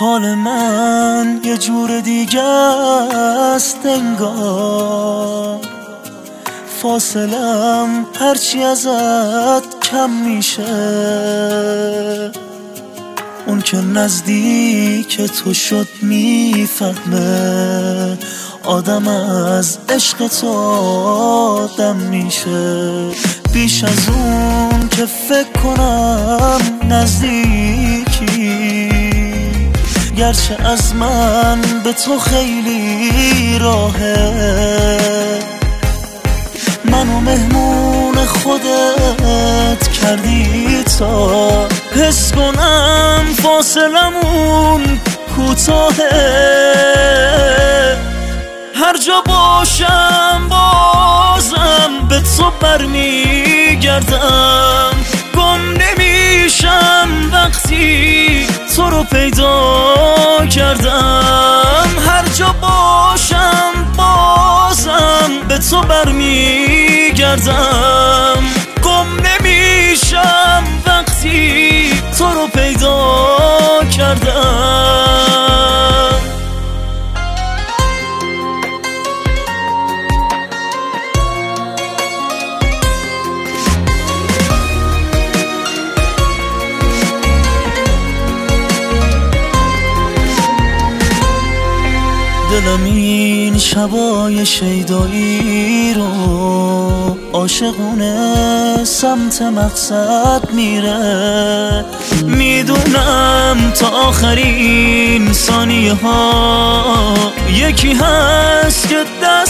حال من یه جور دیگه است انگار، فاصلم هرچی ازت کم میشه. اون که نزدیک تو شد میفهمه آدم از عشق تو آدم میشه. بیش از اون که فکر کنم نزدیکی، گرچه از من به تو خیلی راهه. منو مهمون خودت کردی تا حس کنم فاصلمون کوتاهه. هر جا باشم بازم به تو برمیگردم، گم نمیشم وقتی تو رو پیدا کردم. هر جا باشم بازم به تو برمیگردم، گم نمیشم وقتی تو رو پیدا کردم. دلم این شبای شیدایی رو عاشقونه سمت مقصد میره. میدونم تا آخرین ثانیه ها یکی هست که در